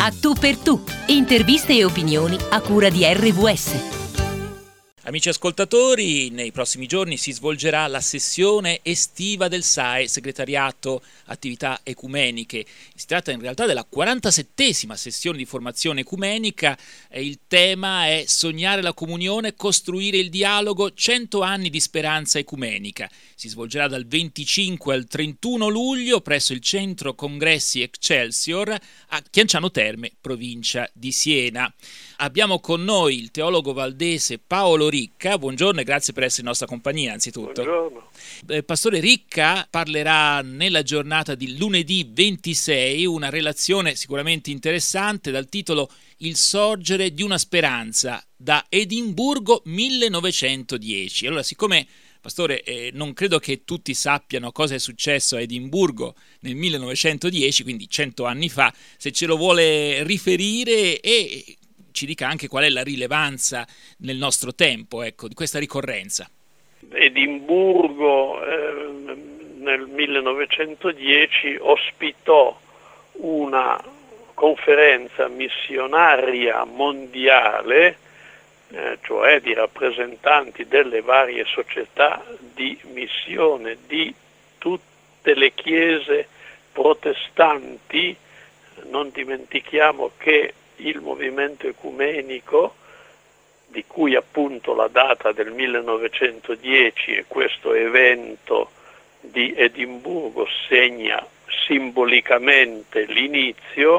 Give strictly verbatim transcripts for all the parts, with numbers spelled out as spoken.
A tu per tu, interviste e opinioni a cura di R V S. Amici ascoltatori, nei prossimi giorni si svolgerà la sessione estiva del S A E, Segretariato Attività Ecumeniche. Si tratta in realtà della quarantasettesima sessione di formazione ecumenica e il tema è Sognare la comunione, costruire il dialogo, cento anni di speranza ecumenica. Si svolgerà dal venticinque al trentuno luglio presso il Centro Congressi Excelsior a Chianciano Terme, provincia di Siena. Abbiamo con noi il teologo valdese Paolo Ricca. Buongiorno e grazie per essere in nostra compagnia anzitutto. Buongiorno. Eh, Pastore Ricca parlerà nella giornata di lunedì ventisei una relazione sicuramente interessante dal titolo Il sorgere di una speranza da Edimburgo millenovecentodieci. Allora, siccome Pastore, eh, non credo che tutti sappiano cosa è successo a Edimburgo nel millenovecentodieci, quindi cento anni fa, se ce lo vuole riferire e ci dica anche qual è la rilevanza nel nostro tempo, ecco, di questa ricorrenza. Edimburgo eh, nel millenovecentodieci ospitò una conferenza missionaria mondiale, eh, cioè di rappresentanti delle varie società di missione di tutte le chiese protestanti. Non dimentichiamo che il movimento ecumenico, di cui appunto la data del millenovecentodieci e questo evento di Edimburgo segna simbolicamente l'inizio,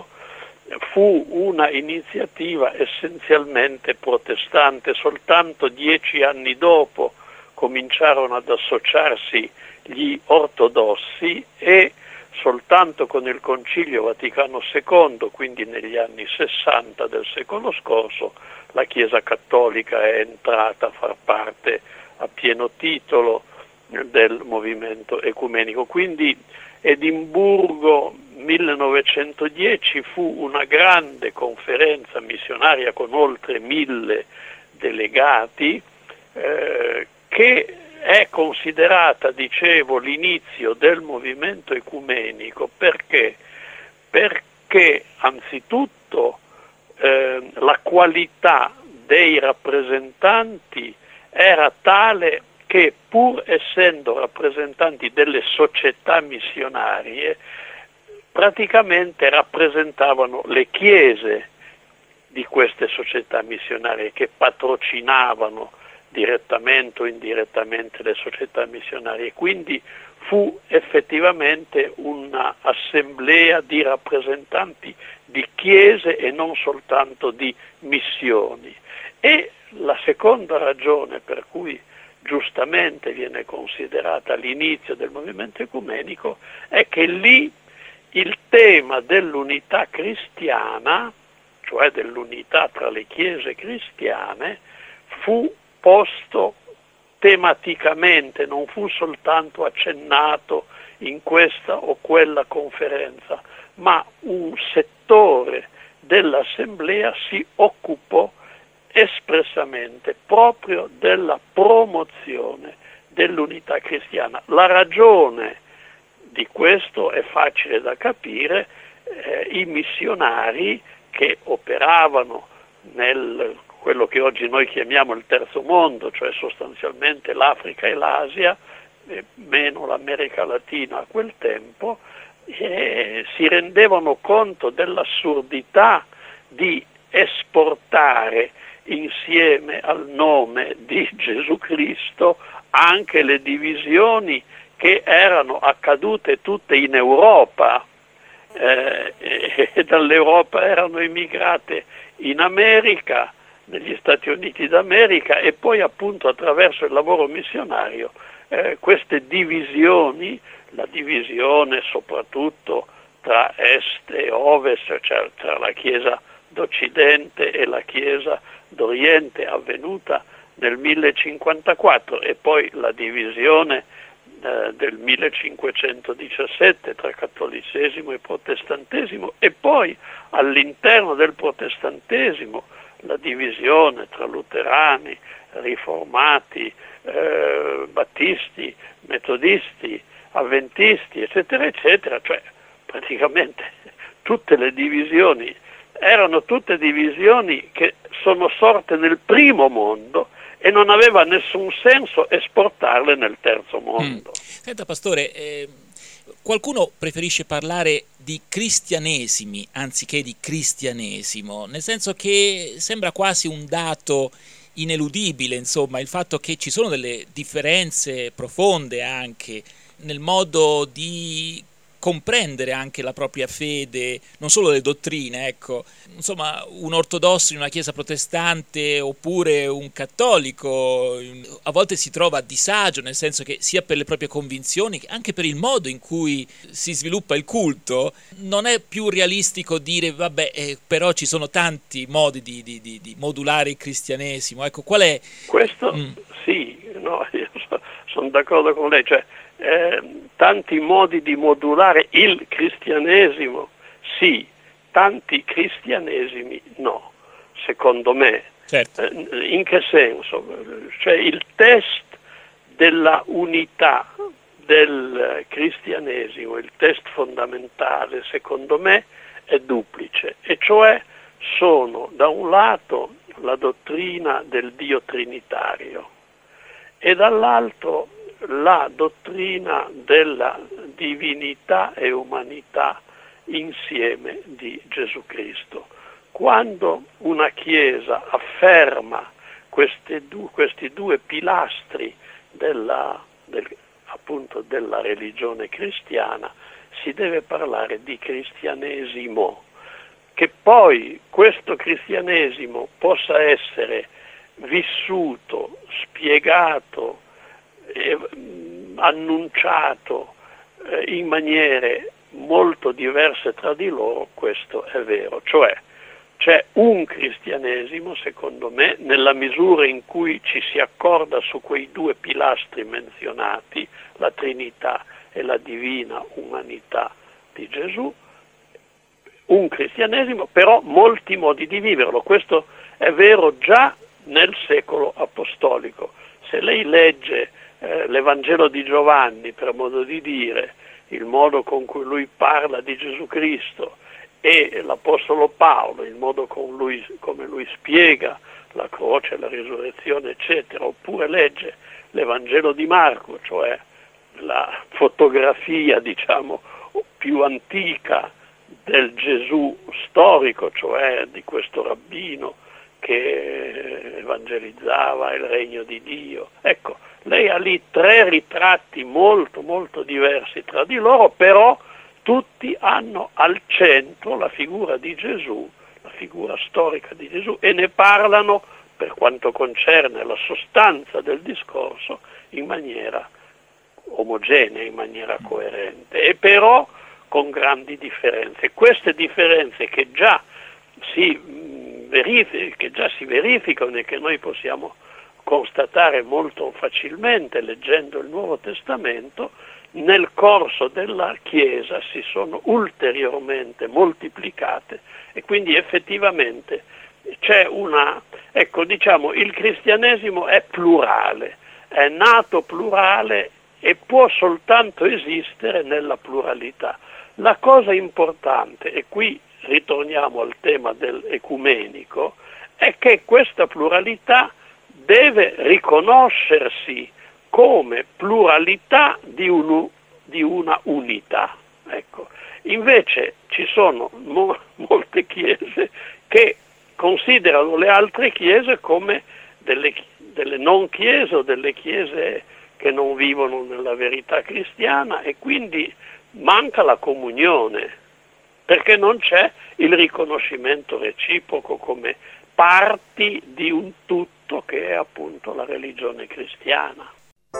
fu una iniziativa essenzialmente protestante. Soltanto dieci anni dopo cominciarono ad associarsi gli ortodossi e soltanto con il Concilio Vaticano secondo, quindi negli anni sessanta del secolo scorso, la Chiesa Cattolica è entrata a far parte a pieno titolo del movimento ecumenico. Quindi Edimburgo millenovecentodieci fu una grande conferenza missionaria con oltre mille delegati eh, che è considerata, dicevo, l'inizio del movimento ecumenico perché, perché anzitutto eh, la qualità dei rappresentanti era tale che, pur essendo rappresentanti delle società missionarie, praticamente rappresentavano le chiese di queste società missionarie che patrocinavano direttamente o indirettamente le società missionarie. Quindi fu effettivamente un'assemblea di rappresentanti di chiese e non soltanto di missioni. E la seconda ragione per cui giustamente viene considerata l'inizio del movimento ecumenico è che lì il tema dell'unità cristiana, cioè dell'unità tra le chiese cristiane, fu posto tematicamente, non fu soltanto accennato in questa o quella conferenza, ma un settore dell'assemblea si occupò espressamente proprio della promozione dell'unità cristiana. La ragione di questo è facile da capire. Eh, i missionari che operavano nel quello che oggi noi chiamiamo il terzo mondo, cioè sostanzialmente l'Africa e l'Asia, eh, meno l'America Latina a quel tempo, eh, si rendevano conto dell'assurdità di esportare insieme al nome di Gesù Cristo anche le divisioni che erano accadute tutte in Europa, eh, e dall'Europa erano emigrate in America, negli Stati Uniti d'America, e poi appunto attraverso il lavoro missionario eh, queste divisioni, la divisione soprattutto tra est e ovest, cioè tra la Chiesa d'Occidente e la Chiesa d'Oriente, avvenuta nel millecinquantaquattro, e poi la divisione eh, del millecinquecentodiciassette tra cattolicesimo e protestantesimo, e poi all'interno del protestantesimo la divisione tra luterani, riformati, eh, battisti, metodisti, avventisti, eccetera, eccetera, cioè praticamente tutte le divisioni erano tutte divisioni che sono sorte nel primo mondo e non aveva nessun senso esportarle nel terzo mondo. Mm. Senta Pastore, eh, qualcuno preferisce parlare di cristianesimi anziché di cristianesimo, nel senso che sembra quasi un dato ineludibile, insomma, il fatto che ci sono delle differenze profonde anche nel modo di comprendere anche la propria fede, non solo le dottrine, ecco, insomma, un ortodosso in una chiesa protestante oppure un cattolico a volte si trova a disagio, nel senso che sia per le proprie convinzioni che anche per il modo in cui si sviluppa il culto, non è più realistico dire vabbè, eh, però ci sono tanti modi di, di, di, di modulare il cristianesimo, ecco, qual è? Questo Mm. sì, no, io so, sono d'accordo con lei, cioè Eh, tanti modi di modulare il cristianesimo, sì, tanti cristianesimi no, secondo me. Certo. Eh, in che senso? Cioè il test della unità del cristianesimo, il test fondamentale, secondo me, è duplice, e cioè sono da un lato la dottrina del Dio trinitario e dall'altro la dottrina della divinità e umanità insieme di Gesù Cristo. Quando una Chiesa afferma questi due, questi due pilastri della, del, appunto della religione cristiana, si deve parlare di cristianesimo. Che poi questo cristianesimo possa essere vissuto, spiegato, Eh, annunciato eh, in maniere molto diverse tra di loro, questo è vero. Cioè c'è un cristianesimo, secondo me, nella misura in cui ci si accorda su quei due pilastri menzionati, la Trinità e la divina umanità di Gesù, un cristianesimo, però molti modi di viverlo. Questo è vero già nel secolo apostolico. Se lei legge Eh, l'Evangelo di Giovanni, per modo di dire, il modo con cui lui parla di Gesù Cristo, e l'Apostolo Paolo, il modo con lui, come lui spiega la croce, la risurrezione, eccetera, oppure legge l'Evangelo di Marco, cioè la fotografia, diciamo, più antica del Gesù storico, cioè di questo rabbino che evangelizzava il regno di Dio. Ecco, lei ha lì tre ritratti molto molto diversi tra di loro, però tutti hanno al centro la figura di Gesù, la figura storica di Gesù, e ne parlano, per quanto concerne la sostanza del discorso, in maniera omogenea, in maniera coerente, e però con grandi differenze. Queste differenze che già si verificano, che già si verificano e che noi possiamo constatare molto facilmente leggendo il Nuovo Testamento, nel corso della Chiesa si sono ulteriormente moltiplicate, e quindi effettivamente c'è una, ecco, diciamo, il cristianesimo è plurale, è nato plurale e può soltanto esistere nella pluralità. La cosa importante, e qui ritorniamo al tema dell'ecumenico, è che questa pluralità deve riconoscersi come pluralità di, un, di una unità. Ecco. Invece ci sono mo, molte chiese che considerano le altre chiese come delle, delle non chiese o delle chiese che non vivono nella verità cristiana, e quindi manca la comunione, perché non c'è il riconoscimento reciproco come parti di un tutto che è appunto la religione cristiana.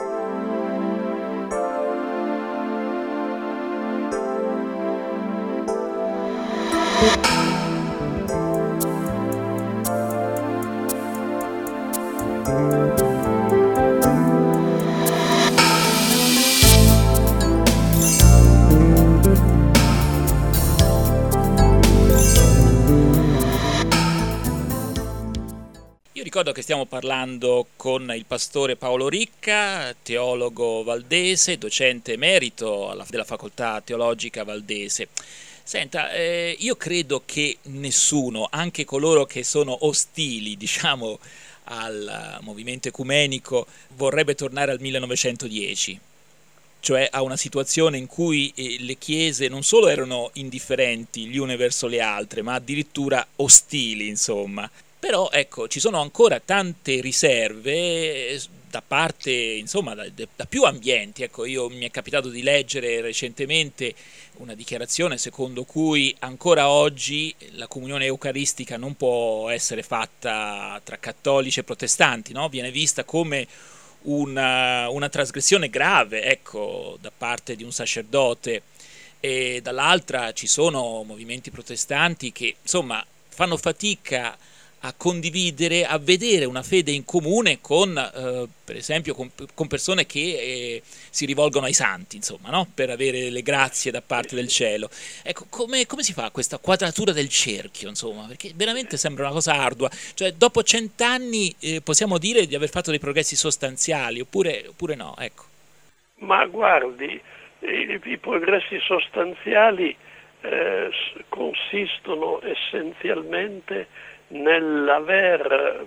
Io ricordo che stiamo parlando con il pastore Paolo Ricca, teologo valdese, docente emerito alla, della facoltà teologica valdese. Senta, eh, io credo che nessuno, anche coloro che sono ostili, diciamo, al movimento ecumenico, vorrebbe tornare al millenovecentodieci, cioè a una situazione in cui eh, le chiese non solo erano indifferenti gli une verso le altre, ma addirittura ostili, insomma. Però ecco, ci sono ancora tante riserve eh, da parte, insomma, da, da più ambienti. Ecco, io mi è capitato di leggere recentemente una dichiarazione secondo cui ancora oggi la comunione eucaristica non può essere fatta tra cattolici e protestanti, no? Viene vista come una, una trasgressione grave, ecco, da parte di un sacerdote, e dall'altra ci sono movimenti protestanti che, insomma, fanno fatica a condividere, a vedere una fede in comune con, eh, per esempio, con, con persone che eh, si rivolgono ai santi, insomma, no? Per avere le grazie da parte del cielo. Ecco, come, come si fa questa quadratura del cerchio, insomma? Perché veramente sembra una cosa ardua. Cioè, dopo cent'anni eh, possiamo dire di aver fatto dei progressi sostanziali, oppure, oppure no, ecco. Ma guardi, i, i progressi sostanziali eh, consistono essenzialmente nell'aver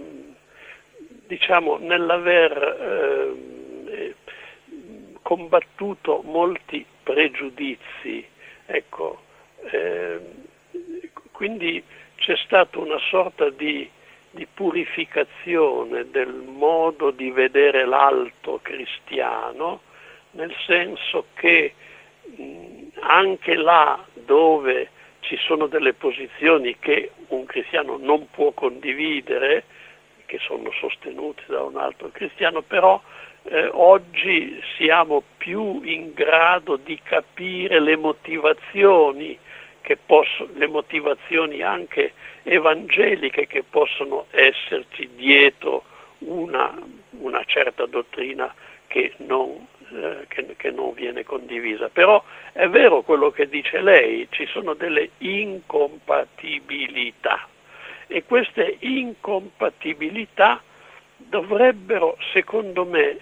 diciamo nell'aver eh, combattuto molti pregiudizi, ecco, eh, quindi c'è stata una sorta di, di purificazione del modo di vedere l'alto cristiano, nel senso che mh, anche là dove ci sono delle posizioni che un cristiano non può condividere, che sono sostenute da un altro cristiano, però eh, oggi siamo più in grado di capire le motivazioni, che possono, le motivazioni anche evangeliche che possono esserci dietro una, una certa dottrina che non Eh, che, che non viene condivisa. Però è vero quello che dice lei, ci sono delle incompatibilità e queste incompatibilità dovrebbero, secondo me,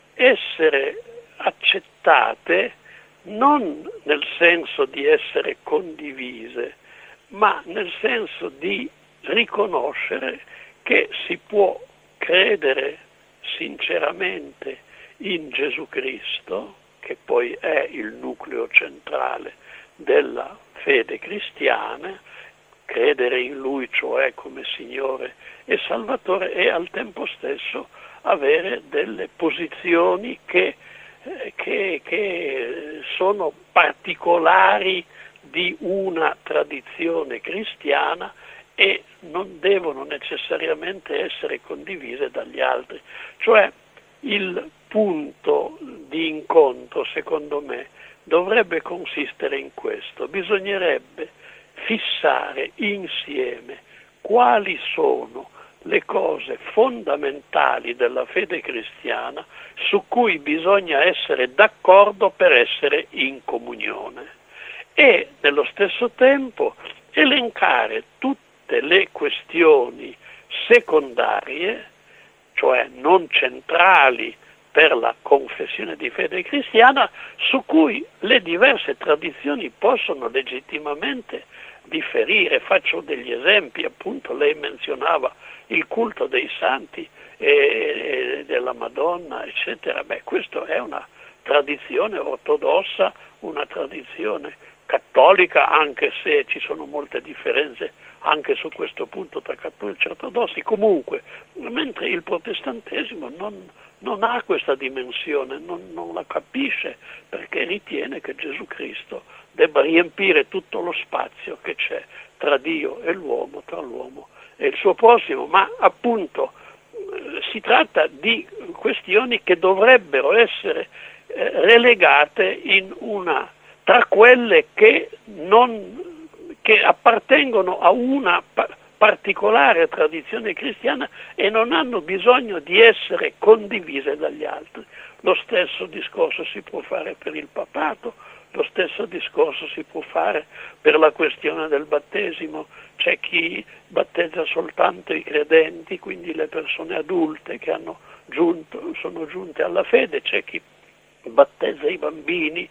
essere accettate non nel senso di essere condivise, ma nel senso di riconoscere che si può credere sinceramente in Gesù Cristo, che poi è il nucleo centrale della fede cristiana, credere in Lui, cioè come Signore e Salvatore, e al tempo stesso avere delle posizioni che, eh, che, che sono particolari di una tradizione cristiana e non devono necessariamente essere condivise dagli altri. Cioè, il punto di incontro, secondo me, dovrebbe consistere in questo: bisognerebbe fissare insieme quali sono le cose fondamentali della fede cristiana su cui bisogna essere d'accordo per essere in comunione e nello stesso tempo elencare tutte le questioni secondarie, cioè non centrali per la confessione di fede cristiana, su cui le diverse tradizioni possono legittimamente differire. Faccio degli esempi, appunto lei menzionava il culto dei santi e della Madonna, eccetera. Beh, questa è una tradizione ortodossa, una tradizione cattolica, anche se ci sono molte differenze anche su questo punto tra cattolici e ortodossi. Comunque, mentre il protestantesimo non, non ha questa dimensione, non, non la capisce, perché ritiene che Gesù Cristo debba riempire tutto lo spazio che c'è tra Dio e l'uomo, tra l'uomo e il suo prossimo, ma appunto si tratta di questioni che dovrebbero essere eh, relegate in una tra quelle che non che appartengono a una pa- particolare tradizione cristiana e non hanno bisogno di essere condivise dagli altri. Lo stesso discorso si può fare per il papato, lo stesso discorso si può fare per la questione del battesimo. C'è chi battezza soltanto i credenti, quindi le persone adulte che hanno giunto, sono giunte alla fede, c'è chi battezza i bambini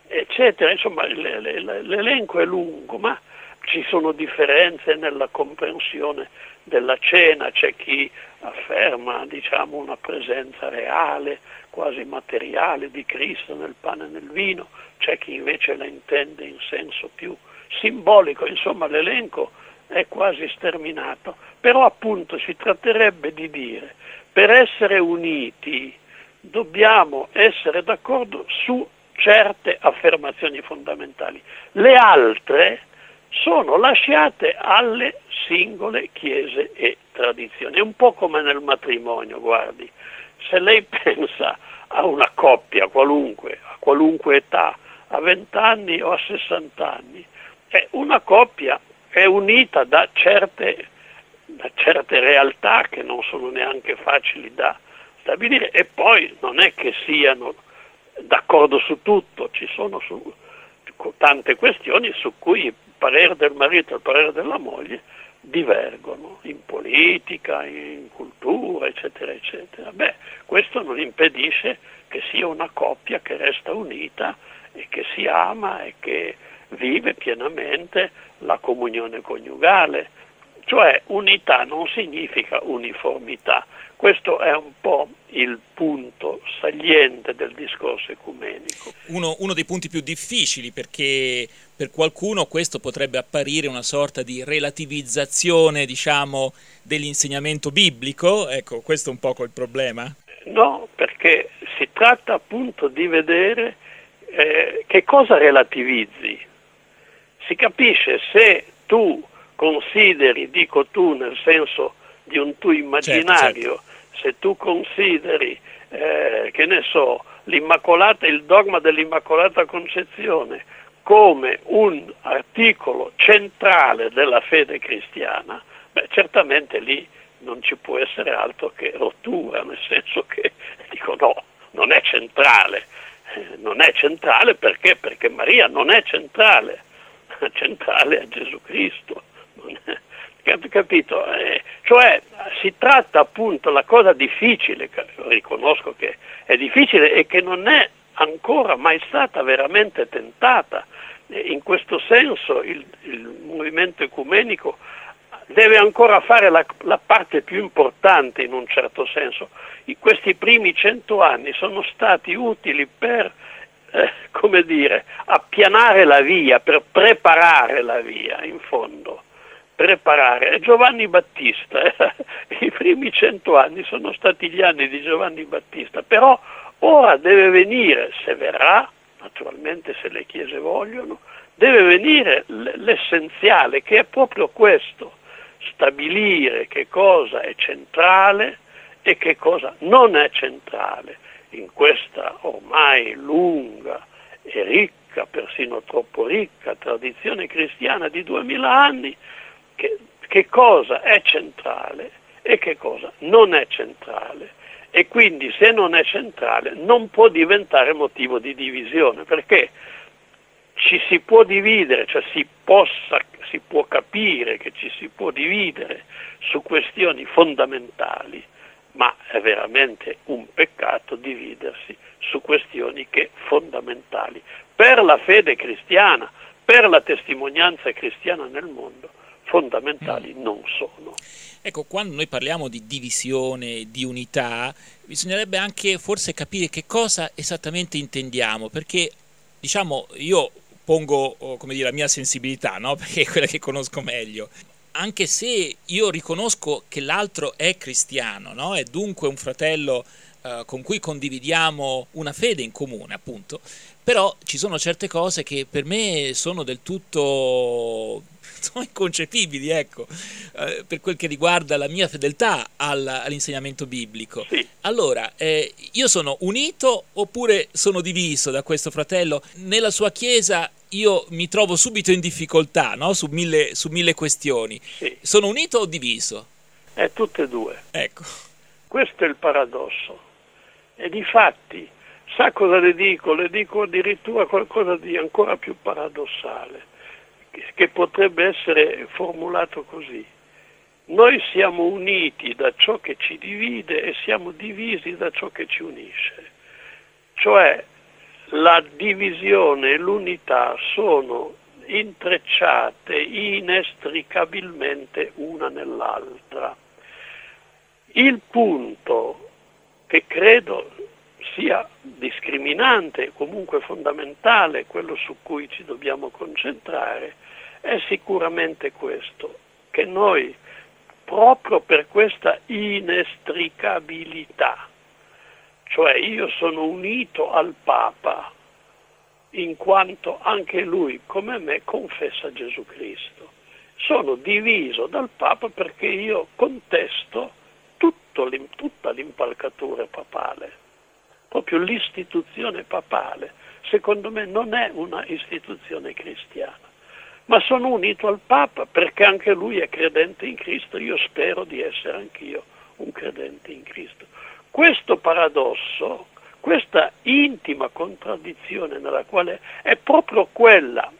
eccetera. Insomma, l'elenco è lungo, ma ci sono differenze nella comprensione della cena. C'è chi afferma, diciamo, una presenza reale, quasi materiale di Cristo nel pane e nel vino, c'è chi invece la intende in senso più simbolico. Insomma, l'elenco è quasi sterminato, però appunto si tratterebbe di dire: per essere uniti dobbiamo essere d'accordo su certe affermazioni fondamentali, le altre sono lasciate alle singole chiese e tradizioni. È un po' come nel matrimonio, guardi, se lei pensa a una coppia qualunque, a qualunque età, a venti anni o a sessanta anni, è una coppia è unita da certe, da certe realtà che non sono neanche facili da stabilire, e poi non è che siano d'accordo su tutto, ci sono su, tante questioni su cui il parere del marito e il parere della moglie divergono, in politica, in cultura, eccetera, eccetera. Beh, questo non impedisce che sia una coppia che resta unita e che si ama e che vive pienamente la comunione coniugale. Cioè, unità non significa uniformità. Questo è un po' il punto saliente del discorso ecumenico. Uno, uno dei punti più difficili, perché per qualcuno questo potrebbe apparire una sorta di relativizzazione, diciamo, dell'insegnamento biblico. Ecco, questo è un poco il problema. No, perché si tratta appunto di vedere eh, che cosa relativizzi. Si capisce se tu consideri, dico tu nel senso di un tu immaginario, certo, certo. Se tu consideri, eh, che ne so, l'Immacolata, il dogma dell'Immacolata Concezione come un articolo centrale della fede cristiana, beh, certamente lì non ci può essere altro che rottura, nel senso che dico no, non è centrale, eh, non è centrale perché? Perché Maria non è centrale, centrale è Gesù Cristo, non è, capito? Eh, cioè si tratta appunto, la cosa difficile, riconosco che è difficile e che non è ancora mai stata veramente tentata. In questo senso il, il movimento ecumenico deve ancora fare la, la parte più importante, in un certo senso. In questi primi cento anni sono stati utili per, eh, come dire, appianare la via, per preparare la via, in fondo. Preparare. E Giovanni Battista, eh, i primi cento anni sono stati gli anni di Giovanni Battista, però ora deve venire, se verrà, naturalmente se le chiese vogliono, deve venire l'essenziale, che è proprio questo: stabilire che cosa è centrale e che cosa non è centrale in questa ormai lunga e ricca, persino troppo ricca, tradizione cristiana di duemila anni, che, che cosa è centrale e che cosa non è centrale. E quindi, se non è centrale, non può diventare motivo di divisione, perché ci si può dividere, cioè si, possa, si può capire che ci si può dividere su questioni fondamentali, ma è veramente un peccato dividersi su questioni che fondamentali per la fede cristiana, per la testimonianza cristiana nel mondo, fondamentali mm. non sono. Ecco, quando noi parliamo di divisione, di unità, bisognerebbe anche forse capire che cosa esattamente intendiamo, perché, diciamo, io pongo, come dire, la mia sensibilità, no? Perché è quella che conosco meglio. Anche se io riconosco che l'altro è cristiano, no? È dunque un fratello eh, con cui condividiamo una fede in comune, appunto, però ci sono certe cose che per me sono del tutto sono inconcepibili, ecco, eh, per quel che riguarda la mia fedeltà al, all'insegnamento biblico. Sì. Allora, eh, io sono unito oppure sono diviso da questo fratello? Nella sua chiesa io mi trovo subito in difficoltà, no? Su mille, su mille questioni. Sì. Sono unito o diviso? È tutte e due. Ecco. Questo è il paradosso. E difatti, sa cosa le dico? Le dico addirittura qualcosa di ancora più paradossale, che potrebbe essere formulato così: noi siamo uniti da ciò che ci divide e siamo divisi da ciò che ci unisce. Cioè, la divisione e l'unità sono intrecciate inestricabilmente una nell'altra. Il punto che credo sia discriminante, comunque fondamentale, quello su cui ci dobbiamo concentrare, è sicuramente questo, che noi, proprio per questa inestricabilità, cioè io sono unito al Papa in quanto anche lui, come me, confessa Gesù Cristo, sono diviso dal Papa perché io contesto tutto, tutta l'impalcatura papale. Proprio l'istituzione papale, secondo me, non è una istituzione cristiana, ma sono unito al Papa perché anche lui è credente in Cristo, io spero di essere anch'io un credente in Cristo. Questo paradosso, questa intima contraddizione nella quale è proprio quella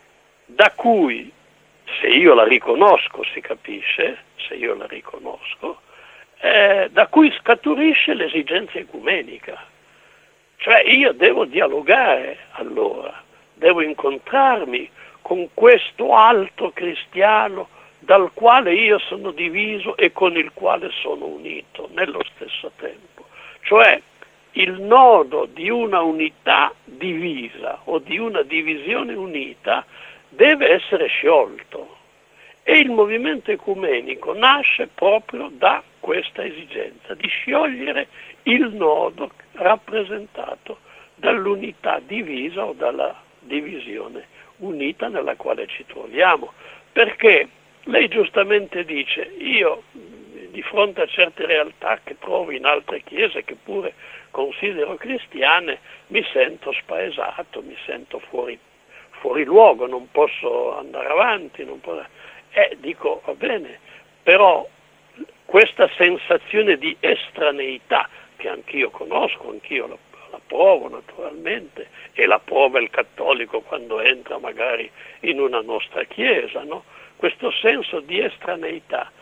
da cui, se io la riconosco, si capisce, se io la riconosco, eh, da cui scaturisce l'esigenza ecumenica. Cioè io devo dialogare allora, devo incontrarmi con questo altro cristiano dal quale io sono diviso e con il quale sono unito nello stesso tempo. Cioè il nodo di una unità divisa o di una divisione unita deve essere sciolto e il movimento ecumenico nasce proprio da questa esigenza di sciogliere il nodo rappresentato dall'unità divisa o dalla divisione unita nella quale ci troviamo, perché lei giustamente dice, io di fronte a certe realtà che trovo in altre chiese che pure considero cristiane mi sento spaesato, mi sento fuori, fuori luogo, non posso andare avanti, non posso... Eh, dico va bene, però questa sensazione di estraneità che anch'io conosco, anch'io la, la provo naturalmente, e la prova il cattolico quando entra magari in una nostra chiesa, no? Questo senso di estraneità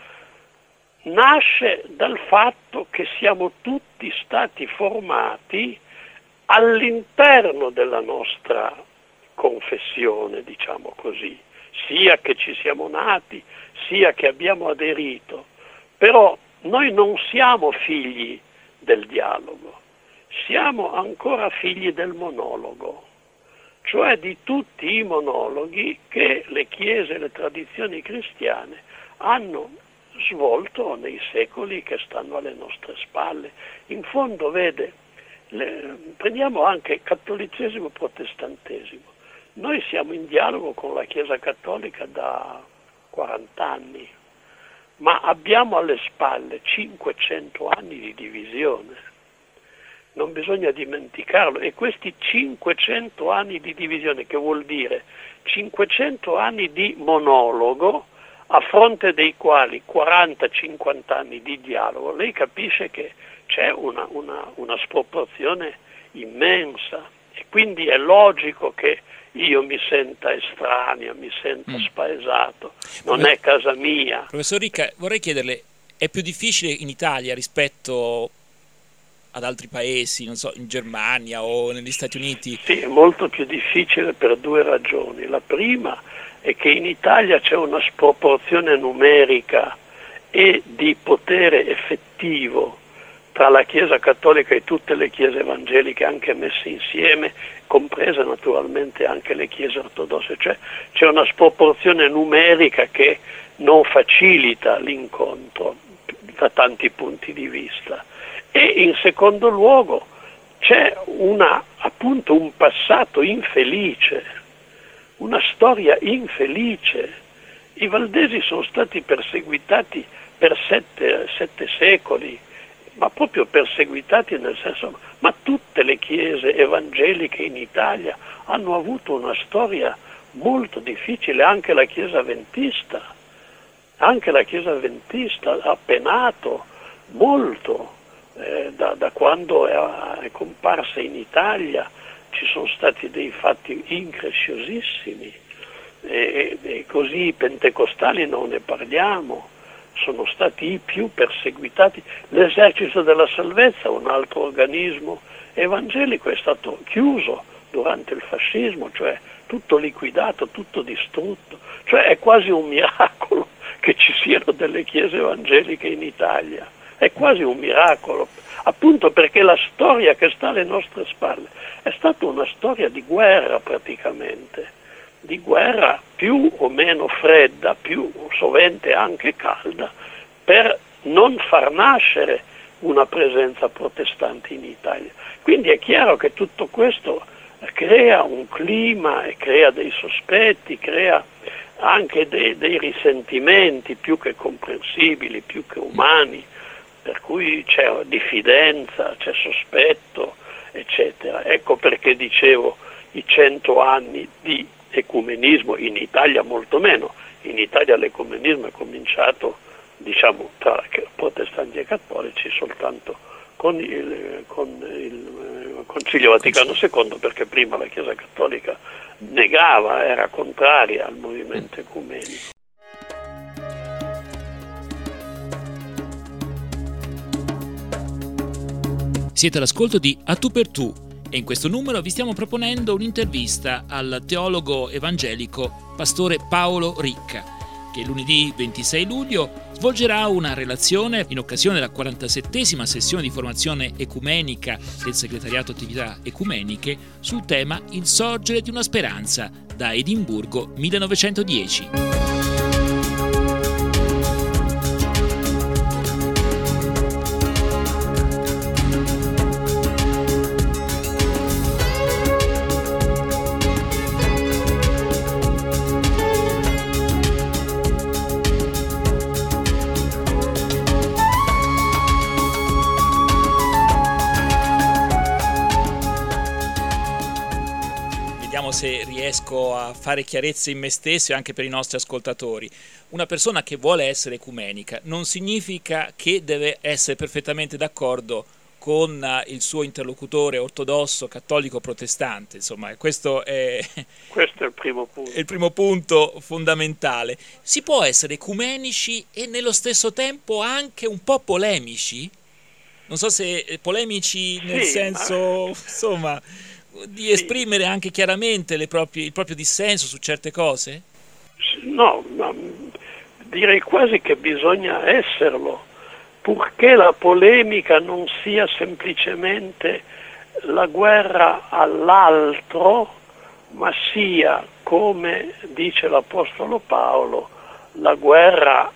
nasce dal fatto che siamo tutti stati formati all'interno della nostra confessione, diciamo così, sia che ci siamo nati, sia che abbiamo aderito, però noi non siamo figli del dialogo, siamo ancora figli del monologo, cioè di tutti i monologhi che le chiese e le tradizioni cristiane hanno svolto nei secoli che stanno alle nostre spalle. In fondo, vede, le, prendiamo anche cattolicesimo e protestantesimo. Noi siamo in dialogo con la Chiesa Cattolica da quaranta anni, ma abbiamo alle spalle cinquecento anni di divisione. Non bisogna dimenticarlo. E questi cinquecento anni di divisione, che vuol dire cinquecento anni di monologo, a fronte dei quali quaranta cinquanta anni di dialogo, lei capisce che c'è una, una, una sproporzione immensa e quindi è logico che io mi senta estraneo, mi senta mm. spaesato, non Prof... è casa mia. Professor Ricca, vorrei chiederle, è più difficile in Italia rispetto ad altri paesi, non so, in Germania o negli Stati Uniti? Sì, è molto più difficile per due ragioni. La prima è che in Italia c'è una sproporzione numerica e di potere effettivo tra la Chiesa Cattolica e tutte le chiese evangeliche anche messe insieme, comprese naturalmente anche le chiese ortodosse, cioè c'è una sproporzione numerica che non facilita l'incontro da tanti punti di vista. E in secondo luogo c'è una, appunto, un passato infelice, una storia infelice. I valdesi sono stati perseguitati per sette, sette secoli, ma proprio perseguitati nel senso, ma tutte le chiese evangeliche in Italia hanno avuto una storia molto difficile, anche la Chiesa Adventista, anche la Chiesa Adventista ha penato molto eh, da, da quando è, è comparsa in Italia. Ci sono stati dei fatti incresciosissimi e, e così i pentecostali non ne parliamo, sono stati i più perseguitati. L'esercito della salvezza, un altro organismo evangelico, è stato chiuso durante il fascismo, cioè tutto liquidato, tutto distrutto, cioè è quasi un miracolo che ci siano delle chiese evangeliche in Italia, è quasi un miracolo, appunto perché la storia che sta alle nostre spalle è stata una storia di guerra praticamente, di guerra più o meno fredda, più sovente anche calda, per non far nascere una presenza protestante in Italia. Quindi è chiaro che tutto questo crea un clima e crea dei sospetti, crea anche dei, dei risentimenti più che comprensibili, più che umani, per cui c'è diffidenza, c'è sospetto, eccetera. Ecco perché dicevo i cento anni di ecumenismo, in Italia molto meno, in Italia l'ecumenismo è cominciato, diciamo, tra protestanti e cattolici soltanto con il, con il Concilio Vaticano secondo, perché prima la Chiesa Cattolica negava, era contraria al movimento ecumenico. Siete all'ascolto di A Tu per Tu e in questo numero vi stiamo proponendo un'intervista al teologo evangelico pastore Paolo Ricca, che lunedì ventisei luglio svolgerà una relazione in occasione della quarantasettesima sessione di formazione ecumenica del Segretariato Attività Ecumeniche sul tema Il sorgere di una speranza da Edimburgo millenovecentodieci. Se riesco a fare chiarezza in me stesso e anche per i nostri ascoltatori. Una persona che vuole essere ecumenica non significa che deve essere perfettamente d'accordo con il suo interlocutore ortodosso, cattolico, protestante. Insomma, questo è, questo è il primo punto. È il primo punto fondamentale. Si può essere ecumenici e nello stesso tempo anche un po' polemici? Non so se polemici nel sì, senso, ma... insomma, di esprimere anche chiaramente le proprie, il proprio dissenso su certe cose? No, ma direi quasi che bisogna esserlo, purché la polemica non sia semplicemente la guerra all'altro, ma sia, come dice l'Apostolo Paolo, la guerra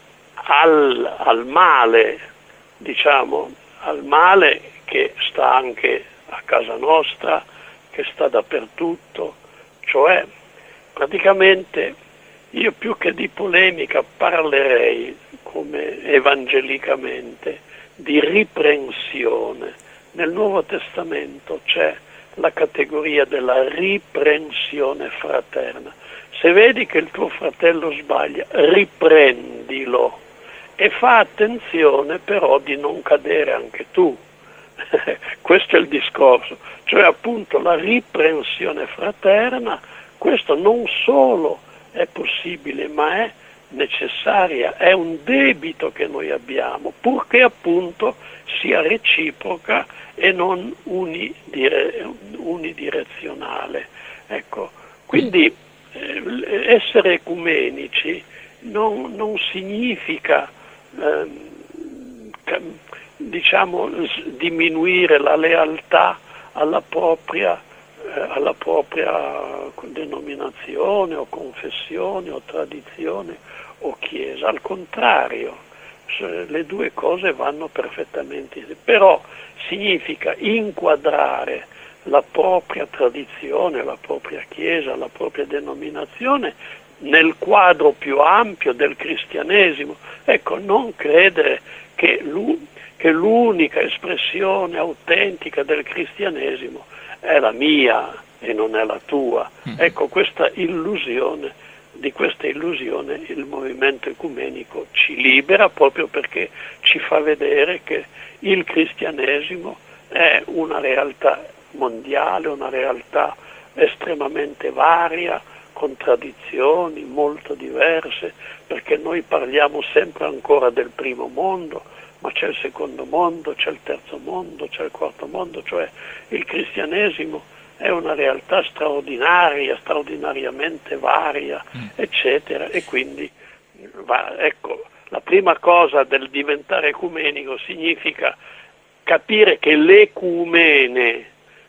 al, al male, diciamo, al male che sta anche a casa nostra, che sta dappertutto, cioè praticamente io più che di polemica parlerei, come evangelicamente, di riprensione. Nel Nuovo Testamento c'è la categoria della riprensione fraterna. Se vedi che il tuo fratello sbaglia, riprendilo e fa attenzione però di non cadere anche tu. Questo è il discorso, cioè appunto la riprensione fraterna. Questo non solo è possibile, ma è necessaria, è un debito che noi abbiamo, purché appunto sia reciproca e non unidire, unidirezionale. Ecco, quindi eh, essere ecumenici non, non significa eh, diciamo diminuire la lealtà alla propria, eh, alla propria denominazione o confessione o tradizione o chiesa. Al contrario, le due cose vanno perfettamente insieme. Però significa inquadrare la propria tradizione, la propria chiesa, la propria denominazione nel quadro più ampio del cristianesimo. Ecco, non credere che lui che l'unica espressione autentica del cristianesimo è la mia e non è la tua. Ecco, questa illusione, di questa illusione il movimento ecumenico ci libera, proprio perché ci fa vedere che il cristianesimo è una realtà mondiale, una realtà estremamente varia, con tradizioni molto diverse, perché noi parliamo sempre ancora del primo mondo, ma c'è il secondo mondo, c'è il terzo mondo, c'è il quarto mondo, cioè il cristianesimo è una realtà straordinaria, straordinariamente varia, mm. eccetera, e quindi va, ecco, la prima cosa del diventare ecumenico significa capire che l'ecumene,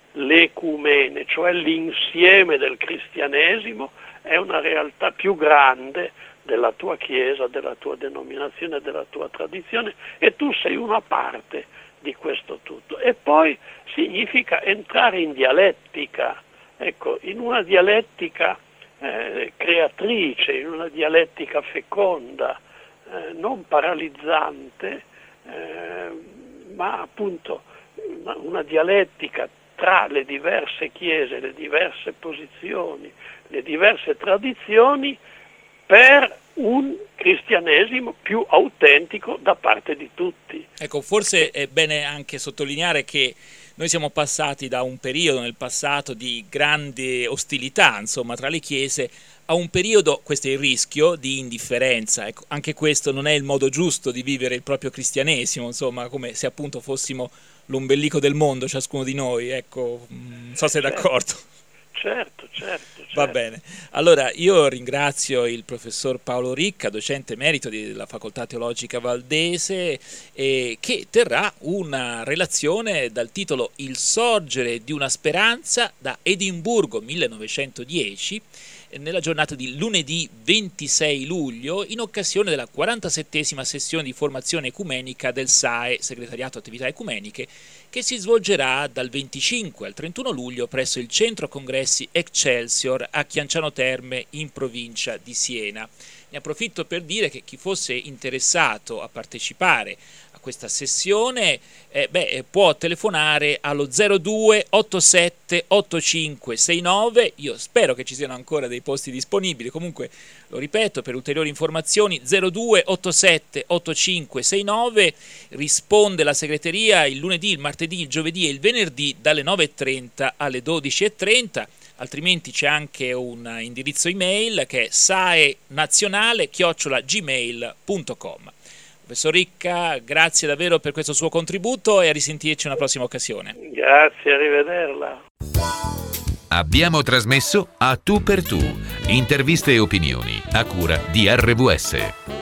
l'ecumene, cioè l'insieme del cristianesimo, è una realtà più grande della tua chiesa, della tua denominazione, della tua tradizione, e tu sei una parte di questo tutto. E poi significa entrare in dialettica, ecco, in una dialettica eh, creatrice, in una dialettica feconda, eh, non paralizzante, eh, ma appunto una, una dialettica tra le diverse chiese, le diverse posizioni, le diverse tradizioni, per un cristianesimo più autentico da parte di tutti. Ecco, forse è bene anche sottolineare che noi siamo passati da un periodo nel passato di grande ostilità, insomma, tra le chiese, a un periodo, questo è il rischio, di indifferenza. Ecco, anche questo non è il modo giusto di vivere il proprio cristianesimo, insomma, come se appunto fossimo l'ombelico del mondo, ciascuno di noi, ecco, non so se è certo. d'accordo. Certo, certo, certo. Va bene. Allora, io ringrazio il professor Paolo Ricca, docente emerito della Facoltà Teologica Valdese, eh, che terrà una relazione dal titolo Il sorgere di una speranza da Edimburgo millenovecentodieci, nella giornata di lunedì ventisei luglio, in occasione della quarantasettesima sessione di formazione ecumenica del S A E, Segretariato Attività Ecumeniche, che si svolgerà dal venticinque al trentuno luglio presso il Centro Congressi Excelsior a Chianciano Terme, in provincia di Siena. Ne approfitto per dire che chi fosse interessato a partecipare a questa sessione eh, beh, può telefonare allo zero due ottantasette ottantacinque sessantanove. Io spero che ci siano ancora dei posti disponibili, comunque lo ripeto, per ulteriori informazioni zero due ottantasette ottantacinque sessantanove. Risponde la segreteria il lunedì, il martedì, il giovedì e il venerdì dalle nove e trenta alle dodici e trenta. Altrimenti c'è anche un indirizzo email che è saenazionale chiocciola gmail punto com. Professor Ricca, grazie davvero per questo suo contributo e a risentirci una prossima occasione. Grazie, arrivederla. Abbiamo trasmesso A Tu per Tu, interviste e opinioni a cura di R W S.